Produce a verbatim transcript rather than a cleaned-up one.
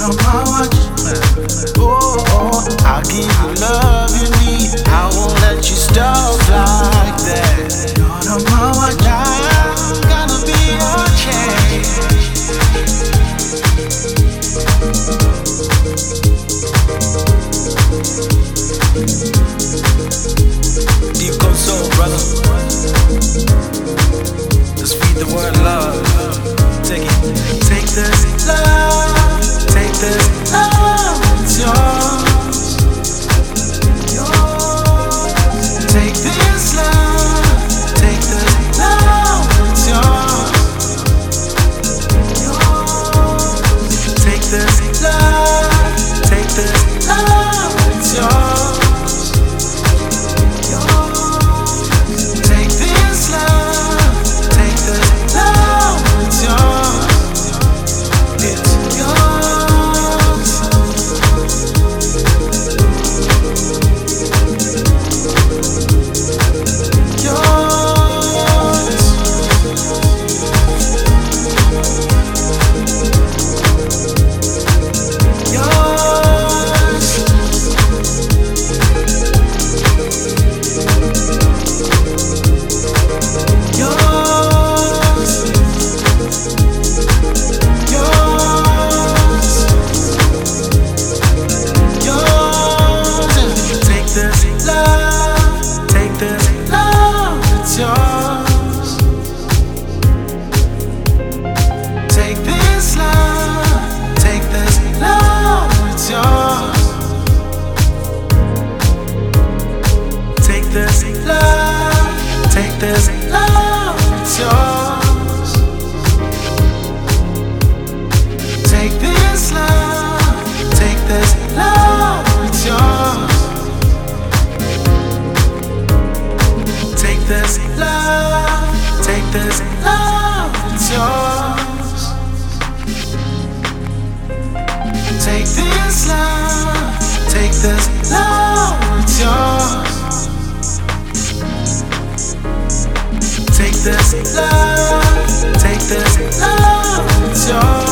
on my watch. Oh, oh, I'll give you love you need. I won't let you stop like that. Not on my watch. I'm gonna be your change. Deep cold soul, brother. Let's feed the world love. Take it. Take this love. Take this love. It's yours. Yours. Take this love. Take this love. It's yours. Yours. Take this love. Take this love. It's yours. This love, it's yours. Take this love, take this love, it's yours. Take this love, take this love, it's yours. Take this love, take this love, it's yours. Take this love, take this love, it's yours.